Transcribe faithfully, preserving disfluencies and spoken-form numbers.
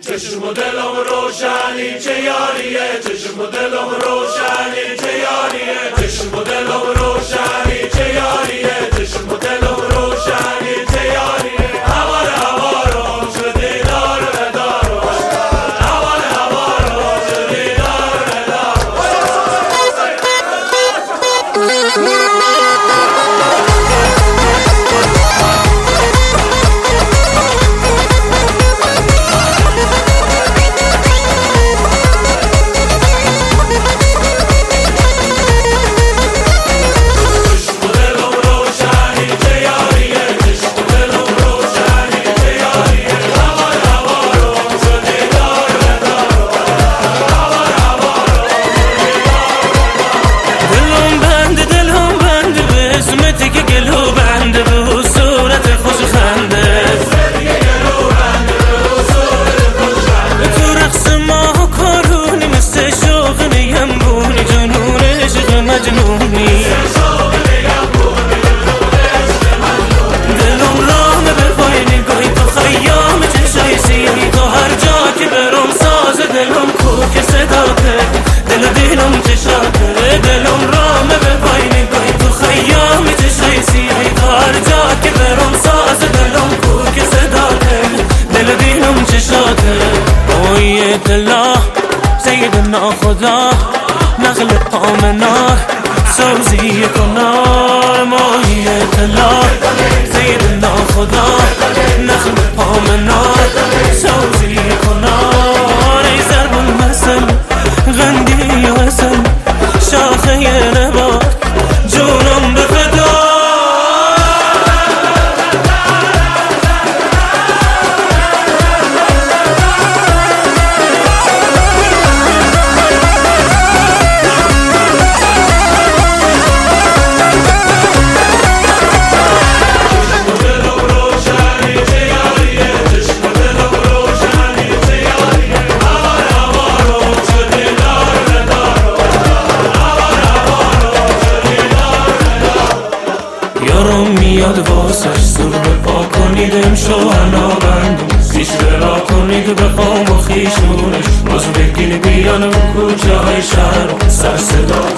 چشم و دلم روشنی چه یاریه، چشم و دلم روشنی چه یاریه، چشم و دلم روشنی چه یاریه، چشم و دلم روشنی چه یاریه. هوار هوارم شدی دار ندارم، هوار هوارم شدی دار ندارم. سیدنا خدا نقل پامنار سوزی کنار ماهیت الله. سیدنا خدا نقل پامنار سوزی کنار. ای ضرب المثل غندی و اصل شاخه نبات جونم به فدا. میاد واسش زور بپا کنید امشو انا بندم پیش برا کنید بخوام و خیشونش باز بگین بیان و کوچه های شهر سر صدا